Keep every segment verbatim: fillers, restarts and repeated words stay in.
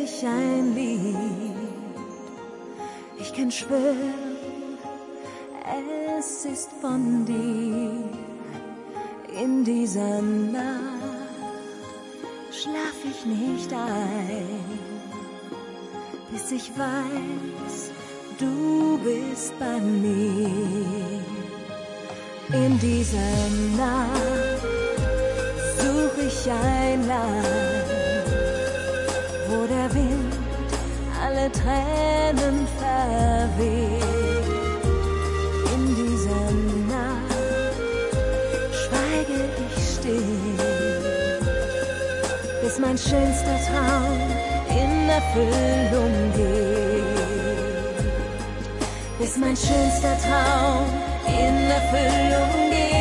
ich ein Lied. Ich kann schwören, es ist von dir. In dieser Nacht schlaf ich nicht ein, bis ich weiß, du bist bei mir. In dieser Nacht such ich ein Land, wo der Wind alle Tränen verweht. In dieser Nacht schweige ich still, bis mein schönster Traum in Erfüllung geht. Bis mein schönster Traum in Erfüllung geht.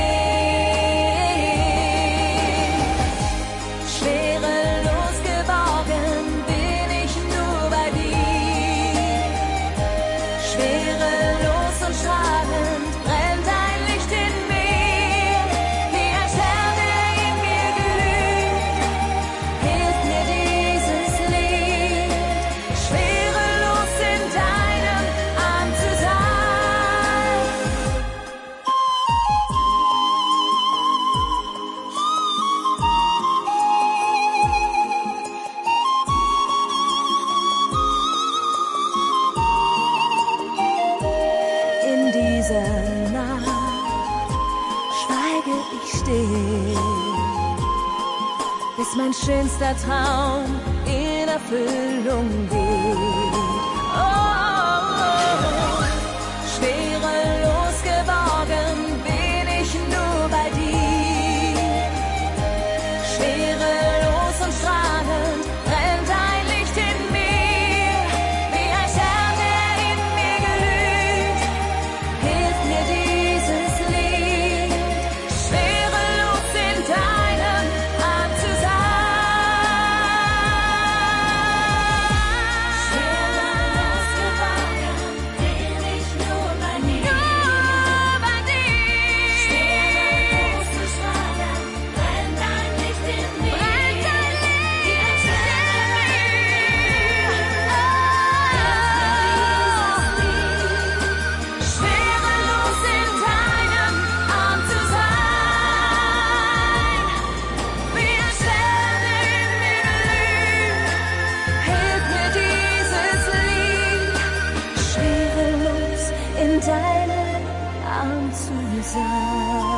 Schwerelos geborgen bin ich nur bei dir. Schwerelos und strahlend brennt ein Licht in mir. Wie ein Stern, der in mir glüht, hilft mir dieses Lied. Schwerelos in deinem Arm zu sein. In dieser Nacht schweige ich still, bis mein schönster Traum in Erfüllung geht. Oh, oh, oh. Schwerelos geborgen bin ich nur bei dir. Schwerelos und strahlend brennt ein Licht in mir. Wie ein Stern, der in mir glüht, hilft mir dieses Lied. Schwerelos in deinem Arm zu sein. Schwerelos geborgen bin ich nur bei dir. Nur bei dir. Schwerelos und strahlend brennt ein Licht in mir. Brennt ein Licht wie ein Stern in mir. Schwerelos in deinem Arm zu sein. Wie ein Stern in mir glüht, hilft mir dieses Lied. Schwerelos in deinem Arm zu sein.